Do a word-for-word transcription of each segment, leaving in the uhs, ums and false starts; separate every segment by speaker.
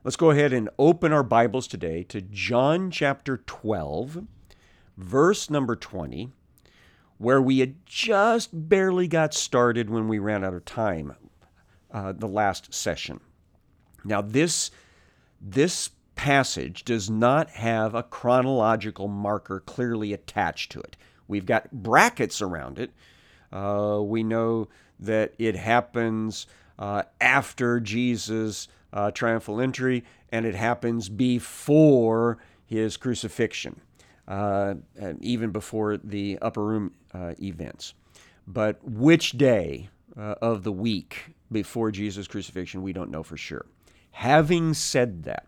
Speaker 1: Let's go ahead and open our Bibles today to John chapter twelve, verse number twenty, where we had just barely got started when we ran out of time uh, the last session. Now, this, this passage does not have a chronological marker clearly attached to it. We've got brackets around it. Uh, we know that it happens uh, after Jesus' uh, triumphal entry, and it happens before his crucifixion, uh, even before the upper room uh, events. But which day uh, of the week before Jesus' crucifixion, we don't know for sure. Having said that,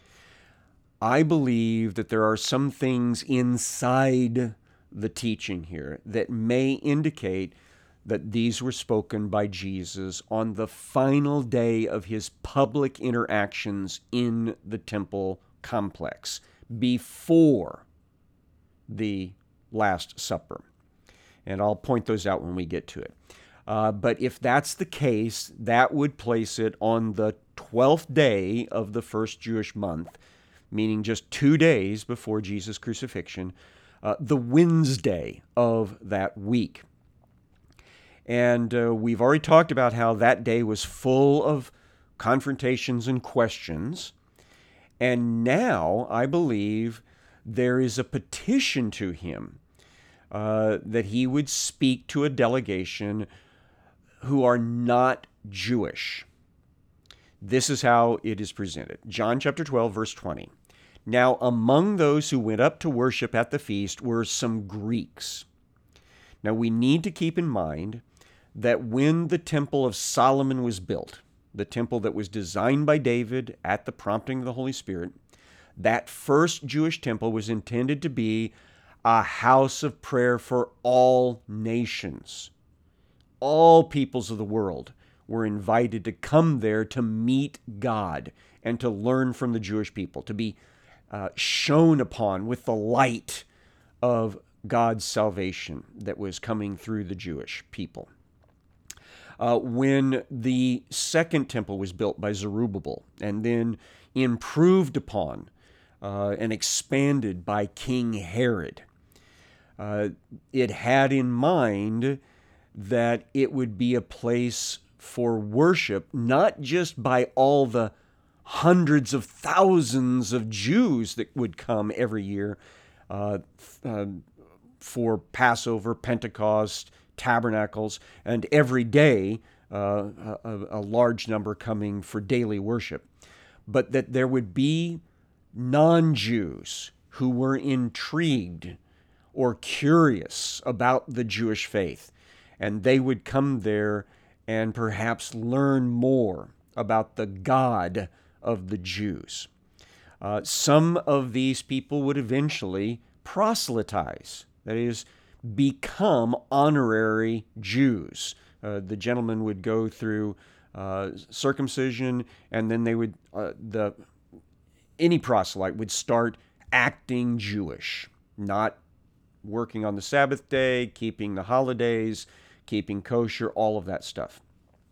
Speaker 1: I believe that there are some things inside the teaching here that may indicate that these were spoken by Jesus on the final day of his public interactions in the temple complex, before the Last Supper. And I'll point those out when we get to it. Uh, but if that's the case, that would place it on the twelfth day of the first Jewish month, meaning just two days before Jesus' crucifixion, uh, the Wednesday of that week. And uh, we've already talked about how that day was full of confrontations and questions. And now I believe there is a petition to him uh, that he would speak to a delegation who are not Jewish. This is how it is presented. John chapter twelve, verse twenty. Now, among those who went up to worship at the feast were some Greeks. Now, we need to keep in mind that when the temple of Solomon was built, the temple that was designed by David at the prompting of the Holy Spirit, that first Jewish temple was intended to be a house of prayer for all nations. All peoples of the world were invited to come there to meet God and to learn from the Jewish people, to be uh, shone upon with the light of God's salvation that was coming through the Jewish people. Uh, when the second temple was built by Zerubbabel and then improved upon uh, and expanded by King Herod, uh, it had in mind that it would be a place for worship, not just by all the hundreds of thousands of Jews that would come every year uh, uh, for Passover, Pentecost, Tabernacles, and every day uh, a, a large number coming for daily worship, but that there would be non-Jews who were intrigued or curious about the Jewish faith, and they would come there and perhaps learn more about the God of the Jews. Uh, some of these people would eventually proselytize, that is, become honorary Jews. Uh, the gentleman would go through uh, circumcision, and then they would uh, the any proselyte would start acting Jewish, not working on the Sabbath day, keeping the holidays, keeping kosher, all of that stuff.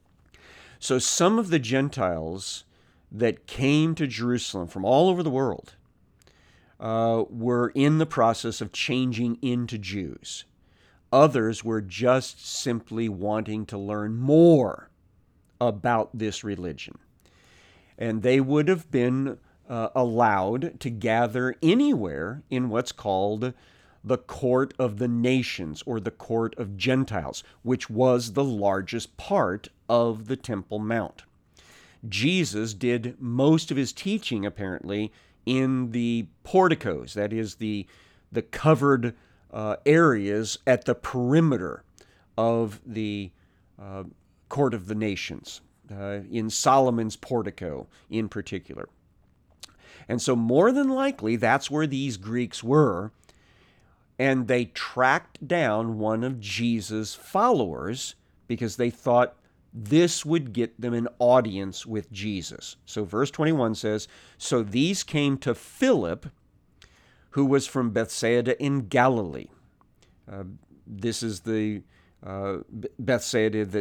Speaker 1: So some of the Gentiles that came to Jerusalem from all over the world Uh, were in the process of changing into Jews. Others were just simply wanting to learn more about this religion. And they would have been uh, allowed to gather anywhere in what's called the court of the nations, or the court of Gentiles, which was the largest part of the Temple Mount. Jesus did most of his teaching, apparently, in the porticos, that is, the, the covered uh, areas at the perimeter of the uh, court of the nations, uh, in Solomon's portico in particular. And so more than likely, that's where these Greeks were, and they tracked down one of Jesus' followers because they thought this would get them an audience with Jesus. So verse twenty-one says, "So these came to Philip, who was from Bethsaida in Galilee." Uh, this is the uh, Bethsaida that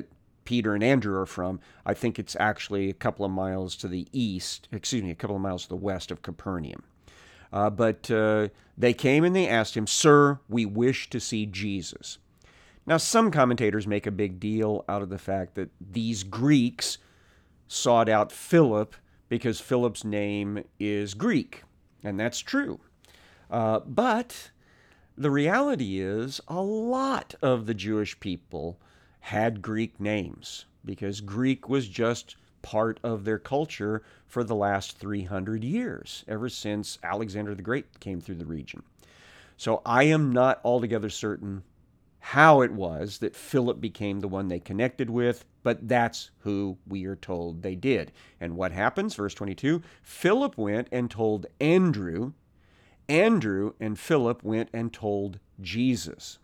Speaker 1: Peter and Andrew are from. I think it's actually a couple of miles to the east, excuse me, a couple of miles to the west of Capernaum. Uh, but uh, they came and they asked him, "Sir, we wish to see Jesus." Now, some commentators make a big deal out of the fact that these Greeks sought out Philip because Philip's name is Greek, and that's true. Uh, but the reality is a lot of the Jewish people had Greek names because Greek was just part of their culture for the last three hundred years, ever since Alexander the Great came through the region. So I am not altogether certain how it was that Philip became the one they connected with, but that's who we are told they did. And what happens? Verse twenty-two, Philip went and told Andrew. Andrew and Philip went and told Jesus.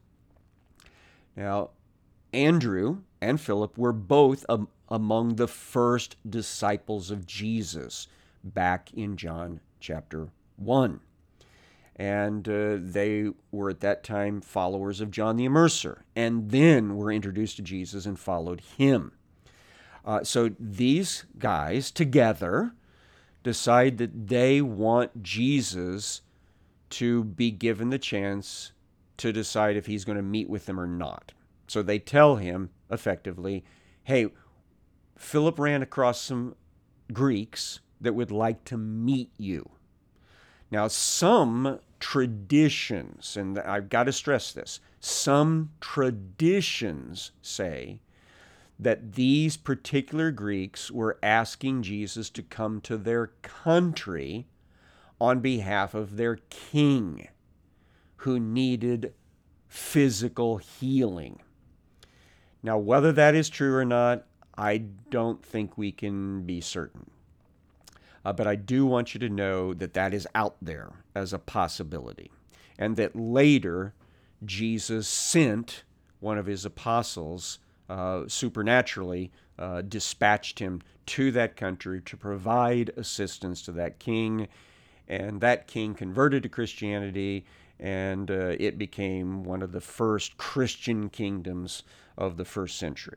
Speaker 1: Now, Andrew and Philip were both um, among the first disciples of Jesus back in John chapter one. And uh, they were at that time followers of John the Immerser, and then were introduced to Jesus and followed him. Uh, so these guys together decide that they want Jesus to be given the chance to decide if he's going to meet with them or not. So they tell him, effectively, hey, Philip ran across some Greeks that would like to meet you. Now, some traditions, and I've got to stress this, some traditions say that these particular Greeks were asking Jesus to come to their country on behalf of their king, who needed physical healing. Now, whether that is true or not, I don't think we can be certain. Uh, but I do want you to know that that is out there as a possibility, and that later Jesus sent one of his apostles, uh, supernaturally uh, dispatched him to that country to provide assistance to that king, and that king converted to Christianity, and uh, it became one of the first Christian kingdoms of the first century.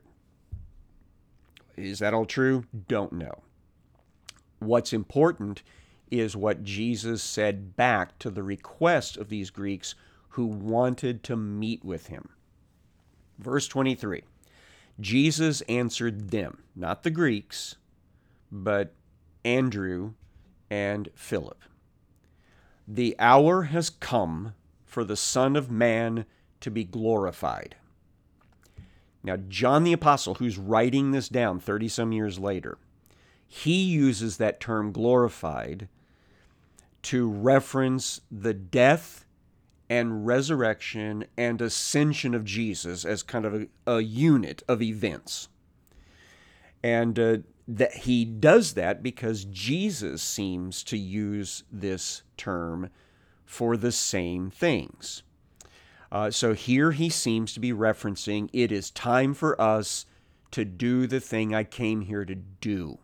Speaker 1: Is that all true? Don't know. What's important is what Jesus said back to the request of these Greeks who wanted to meet with him. Verse twenty-three, Jesus answered them, not the Greeks, but Andrew and Philip. The hour has come for the Son of Man to be glorified. Now, John the Apostle, who's writing this down thirty-some years later, he uses that term glorified to reference the death and resurrection and ascension of Jesus as kind of a, a unit of events. And uh, that he does that because Jesus seems to use this term for the same things. Uh, so here he seems to be referencing, it is time for us to do the thing I came here to do.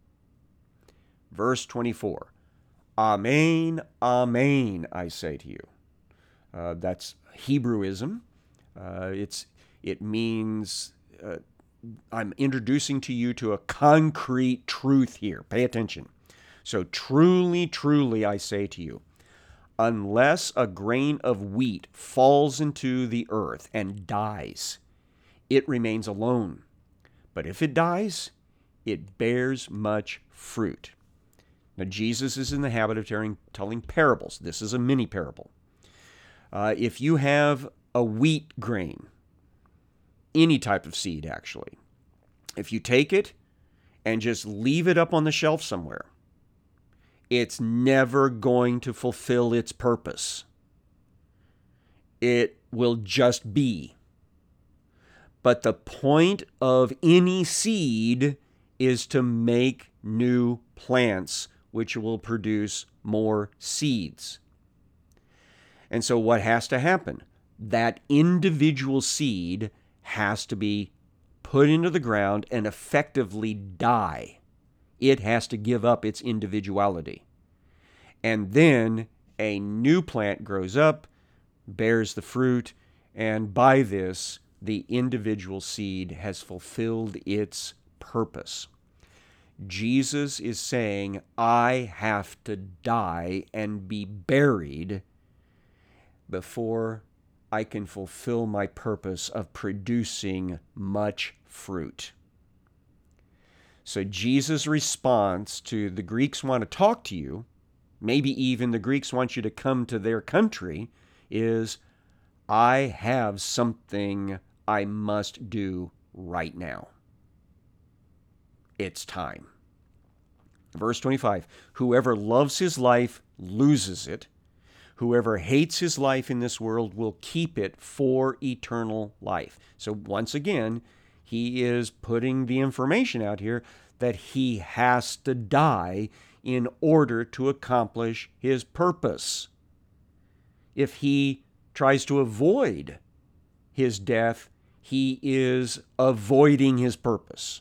Speaker 1: Verse twenty-four, Amen, Amen, I say to you. Uh, that's Hebrewism. Uh, it's it means uh, I'm introducing to you to a concrete truth here. Pay attention. So truly, truly, I say to you, unless a grain of wheat falls into the earth and dies, it remains alone. But if it dies, it bears much fruit. Now, Jesus is in the habit of telling, telling parables. This is a mini parable. Uh, if you have a wheat grain, any type of seed actually, if you take it and just leave it up on the shelf somewhere, it's never going to fulfill its purpose. It will just be. But the point of any seed is to make new plants, which will produce more seeds. And so what has to happen? That individual seed has to be put into the ground and effectively die. It has to give up its individuality. And then a new plant grows up, bears the fruit, and by this, the individual seed has fulfilled its purpose. Jesus is saying, I have to die and be buried before I can fulfill my purpose of producing much fruit. So Jesus' response to the Greeks want to talk to you, maybe even the Greeks want you to come to their country, is, I have something I must do right now. It's time. Verse twenty-five, whoever loves his life loses it. Whoever hates his life in this world will keep it for eternal life. So once again, he is putting the information out here that he has to die in order to accomplish his purpose. If he tries to avoid his death, he is avoiding his purpose.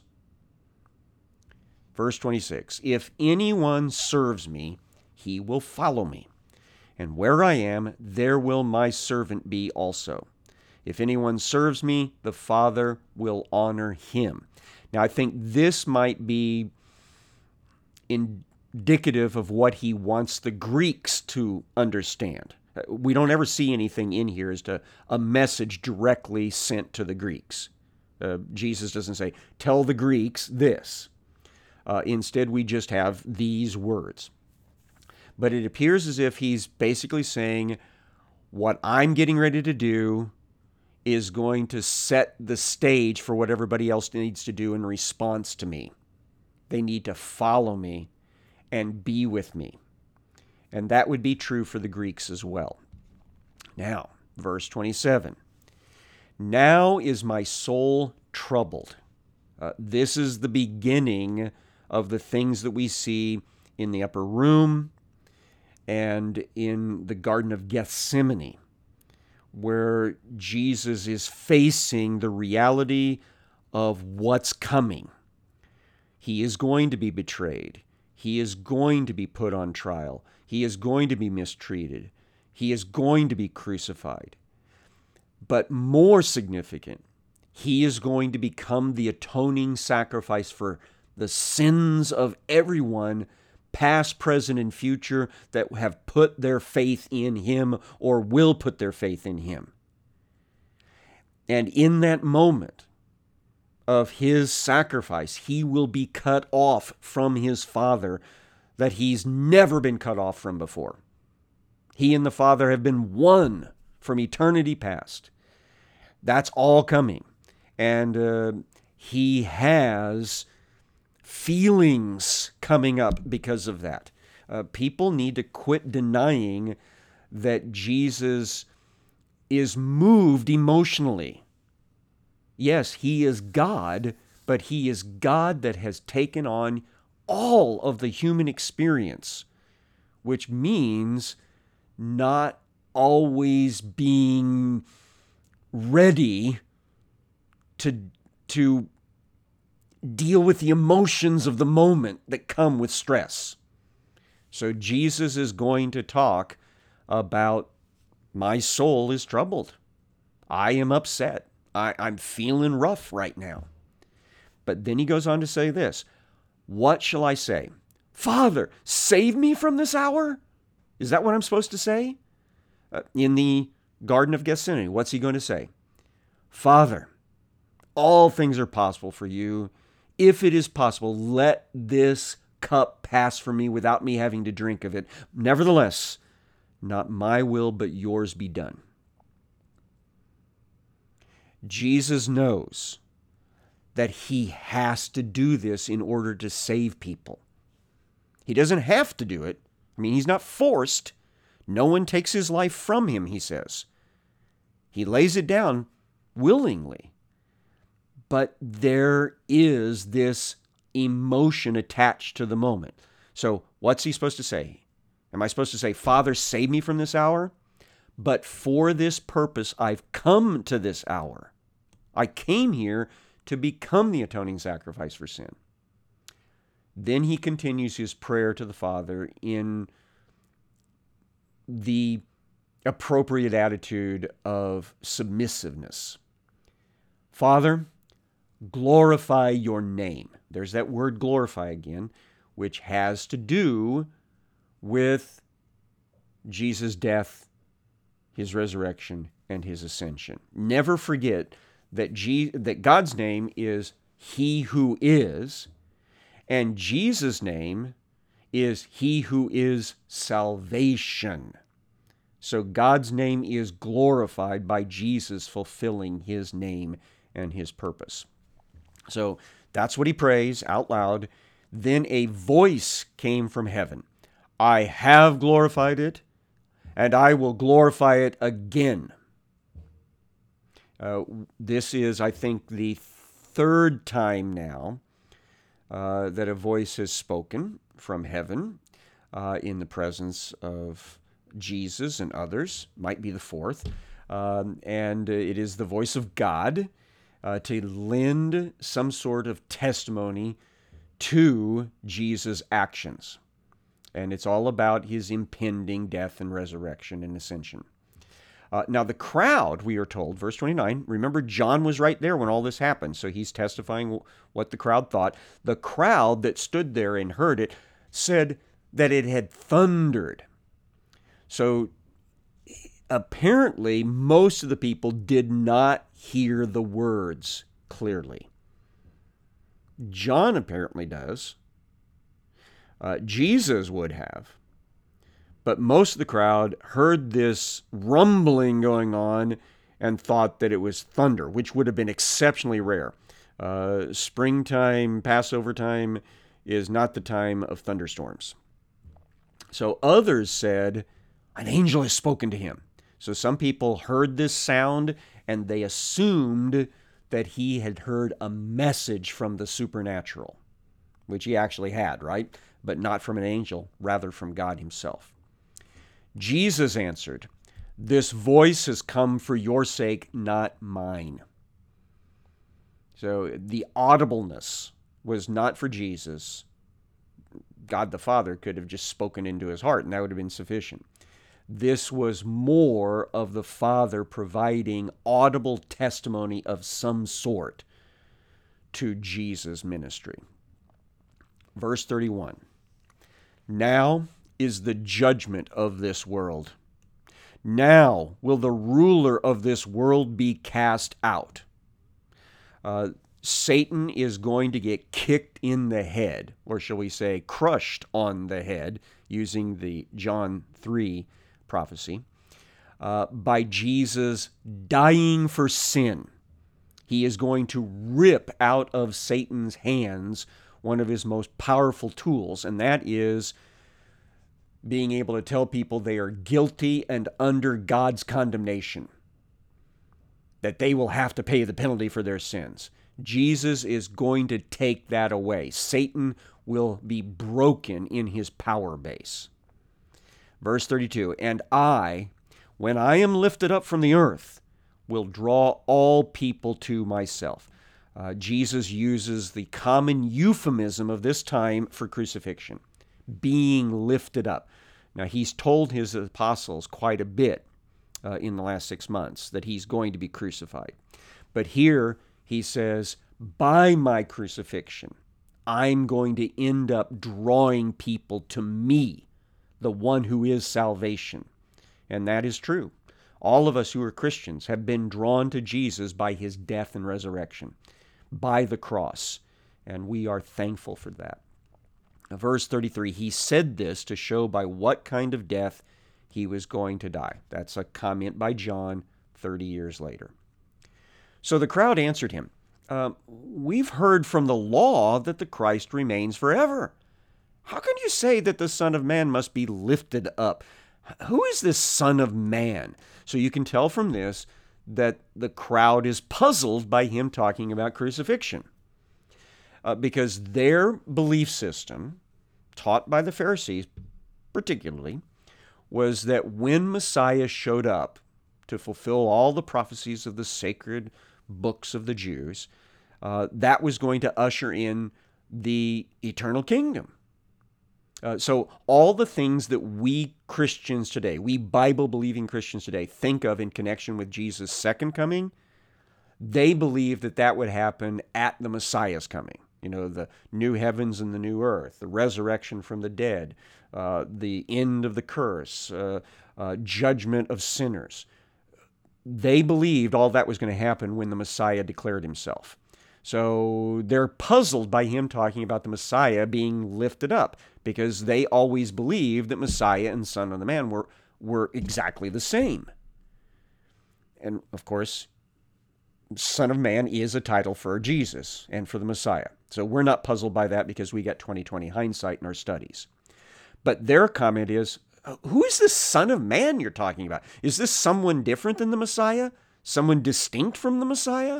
Speaker 1: Verse twenty-six, if anyone serves me, he will follow me. And where I am, there will my servant be also. If anyone serves me, the Father will honor him. Now, I think this might be indicative of what he wants the Greeks to understand. We don't ever see anything in here as to a message directly sent to the Greeks. Uh, Jesus doesn't say, tell the Greeks this. Uh, instead, we just have these words. But it appears as if he's basically saying, what I'm getting ready to do is going to set the stage for what everybody else needs to do in response to me. They need to follow me and be with me. And that would be true for the Greeks as well. Now, verse twenty-seven. Now is my soul troubled. Uh, this is the beginning of the things that we see in the upper room and in the Garden of Gethsemane, where Jesus is facing the reality of what's coming. He is going to be betrayed. He is going to be put on trial. He is going to be mistreated. He is going to be crucified. But more significant, he is going to become the atoning sacrifice for the sins of everyone, past, present, and future, that have put their faith in him or will put their faith in him. And in that moment of his sacrifice, he will be cut off from his Father that he's never been cut off from before. He and the Father have been one from eternity past. That's all coming. And uh, he has feelings coming up because of that. Uh, people need to quit denying that Jesus is moved emotionally. Yes, he is God, but he is God that has taken on all of the human experience, which means not always being ready to, to deal with the emotions of the moment that come with stress. So Jesus is going to talk about, my soul is troubled. I am upset. I, I'm feeling rough right now. But then he goes on to say this, what shall I say? Father, save me from this hour? Is that what I'm supposed to say? Uh, in the Garden of Gethsemane, what's he going to say? Father, all things are possible for you. If it is possible, let this cup pass from me without me having to drink of it. Nevertheless, not my will, but yours be done. Jesus knows that he has to do this in order to save people. He doesn't have to do it. I mean, he's not forced. No one takes his life from him, he says. He lays it down willingly. But there is this emotion attached to the moment. So what's he supposed to say? Am I supposed to say, Father, save me from this hour? But for this purpose, I've come to this hour. I came here to become the atoning sacrifice for sin. Then he continues his prayer to the Father in the appropriate attitude of submissiveness. Father, glorify your name. There's that word glorify again, which has to do with Jesus' death, his resurrection, and his ascension. Never forget that, G- that God's name is He who is, and Jesus' name is He who is salvation. So God's name is glorified by Jesus fulfilling his name and his purpose. So that's what he prays out loud. Then a voice came from heaven. I have glorified it, and I will glorify it again. Uh, this is, I think, the third time now uh, that a voice has spoken from heaven uh, in the presence of Jesus and others. Might be the fourth. Um, and it is the voice of God uh, to lend some sort of testimony to Jesus' actions. And it's all about his impending death and resurrection and ascension. Uh, now, the crowd, we are told, verse twenty-nine, remember, John was right there when all this happened, so he's testifying what the crowd thought. The crowd that stood there and heard it said that it had thundered. So, apparently, most of the people did not hear the words clearly. John apparently does. Uh, Jesus would have. But most of the crowd heard this rumbling going on and thought that it was thunder, which would have been exceptionally rare. Uh, springtime, Passover time, is not the time of thunderstorms. So others said, an angel has spoken to him. So some people heard this sound and they assumed that he had heard a message from the supernatural, which he actually had, right? But not from an angel, rather from God himself. Jesus answered, this voice has come for your sake, not mine. So the audibleness was not for Jesus. God the Father could have just spoken into his heart, and that would have been sufficient. This was more of the Father providing audible testimony of some sort to Jesus' ministry. Verse thirty-one, now is the judgment of this world. Now will the ruler of this world be cast out. Uh, Satan is going to get kicked in the head, or shall we say crushed on the head, using the John three prophecy, uh, by Jesus dying for sin. He is going to rip out of Satan's hands one of his most powerful tools, and that is being able to tell people they are guilty and under God's condemnation, that they will have to pay the penalty for their sins. Jesus is going to take that away. Satan will be broken in his power base. Verse thirty-two, and I, when I am lifted up from the earth, will draw all people to myself. Uh, Jesus uses the common euphemism of this time for crucifixion, being lifted up. Now, he's told his apostles quite a bit uh, in the last six months that he's going to be crucified. But here he says, by my crucifixion, I'm going to end up drawing people to me, the one who is salvation. And that is true. All of us who are Christians have been drawn to Jesus by his death and resurrection, by the cross, and we are thankful for that. Verse thirty-three, he said this to show by what kind of death he was going to die. That's a comment by John thirty years later. So the crowd answered him, uh, we've heard from the law that the Christ remains forever. How can you say that the Son of Man must be lifted up? Who is this Son of Man? So you can tell from this that the crowd is puzzled by him talking about crucifixion. Uh, because their belief system, taught by the Pharisees particularly, was that when Messiah showed up to fulfill all the prophecies of the sacred books of the Jews, uh, that was going to usher in the eternal kingdom. Uh, so all the things that we Christians today, we Bible-believing Christians today, think of in connection with Jesus' second coming, They believed that that would happen at the Messiah's coming. You know, the new heavens and the new earth, the resurrection from the dead, uh, the end of the curse, uh, uh, judgment of sinners. They believed all that was going to happen when the Messiah declared himself. So they're puzzled by him talking about the Messiah being lifted up, because they always believed that Messiah and Son of the Man were, were exactly the same. And of course, Son of Man is a title for Jesus and for the Messiah. So we're not puzzled by that because we got twenty twenty hindsight in our studies. But their comment is, who is this Son of Man you're talking about? Is this someone different than the Messiah? Someone distinct from the Messiah?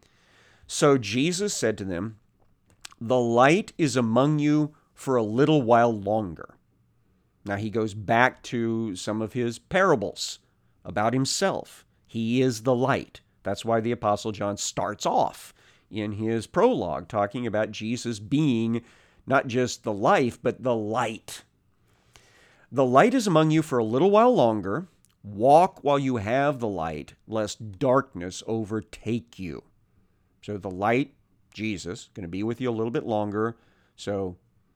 Speaker 1: So Jesus said to them, the light is among you for a little while longer. Now he goes back to some of his parables about himself. He is the light. That's why the Apostle John starts off in his prologue talking about Jesus being not just the life, but the light. The light is among you for a little while longer. Walk while you have the light, lest darkness overtake you. So the light, Jesus, going to be with you a little bit longer. So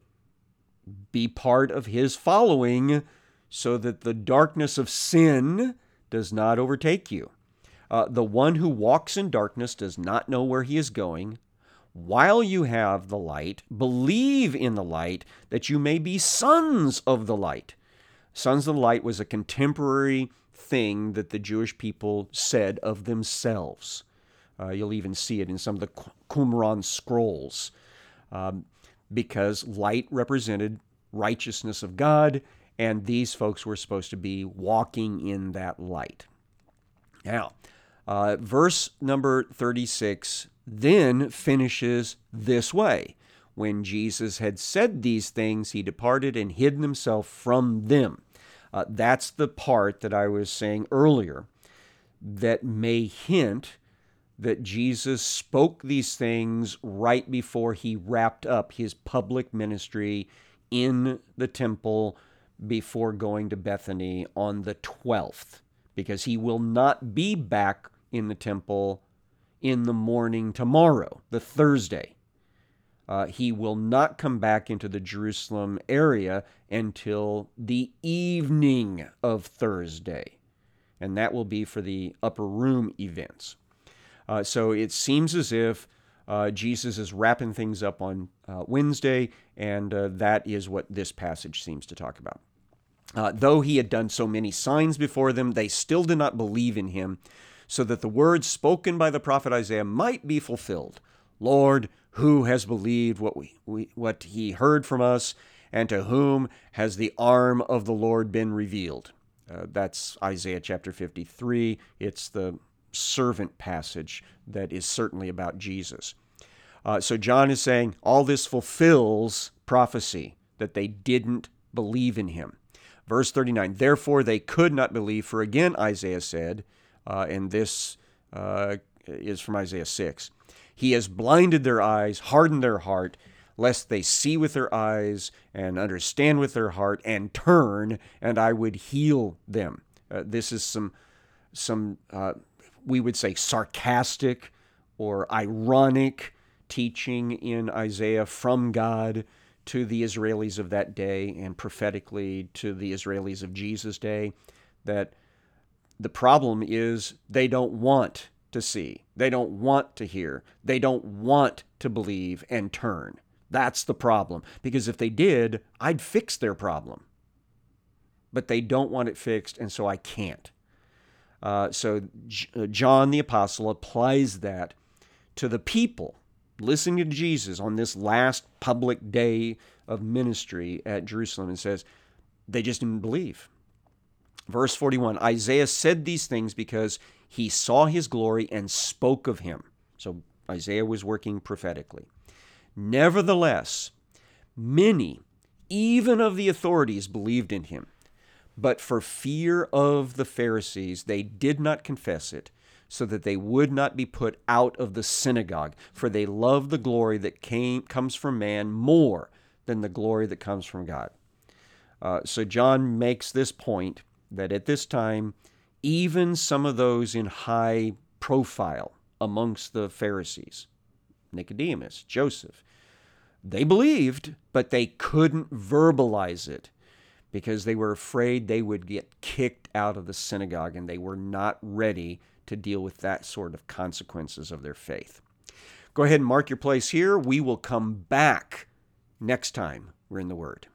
Speaker 1: be part of his following so that the darkness of sin does not overtake you. Uh, the one who walks in darkness does not know where he is going. While you have the light, believe in the light, that you may be sons of the light. Sons of the light was a contemporary thing that the Jewish people said of themselves. Uh, you'll even see it in some of the Qumran scrolls, um, because light represented righteousness of God, and these folks were supposed to be walking in that light. Now, uh, verse number thirty-six then finishes this way. When Jesus had said these things, he departed and hid himself from them. Uh, that's the part that I was saying earlier that may hint that Jesus spoke these things right before he wrapped up his public ministry in the temple before going to Bethany on the twelfth, because he will not be back in the temple in the morning tomorrow, the Thursday. Uh, he will not come back into the Jerusalem area until the evening of Thursday, and that will be for the upper room events. Uh, so it seems as if uh, Jesus is wrapping things up on uh, Wednesday, and uh, that is what this passage seems to talk about. Uh, though he had done so many signs before them, they still did not believe in him, so that the words spoken by the prophet Isaiah might be fulfilled. Lord, who has believed what we, we what he heard from us, and to whom has the arm of the Lord been revealed? Uh, that's Isaiah chapter fifty-three. It's the servant passage that is certainly about Jesus. Uh, so John is saying all this fulfills prophecy, that they didn't believe in him. Verse thirty-nine, therefore they could not believe, for again Isaiah said, uh, and this uh, is from Isaiah six, he has blinded their eyes, hardened their heart, lest they see with their eyes and understand with their heart and turn, and I would heal them. Uh, this is some, some uh, we would say sarcastic or ironic teaching in Isaiah from God to the Israelis of that day, and prophetically to the Israelis of Jesus' day, that the problem is they don't want to see. They don't want to hear. They don't want to believe and turn. That's the problem. Because if they did, I'd fix their problem. But they don't want it fixed, and so I can't. Uh, so J- John the Apostle applies that to the people listening to Jesus on this last public day of ministry at Jerusalem, and says they just didn't believe. Verse forty-one, Isaiah said these things because he saw his glory and spoke of him. So Isaiah was working prophetically. Nevertheless, many, even of the authorities, believed in him. But for fear of the Pharisees, they did not confess it, so that they would not be put out of the synagogue. For they love the glory that came comes from man more than the glory that comes from God. Uh, so John makes this point that at this time, even some of those in high profile amongst the Pharisees, Nicodemus, Joseph. They believed, but they couldn't verbalize it because they were afraid they would get kicked out of the synagogue, and they were not ready to deal with that sort of consequences of their faith. Go ahead and mark your place here. We will come back next time we're in the Word.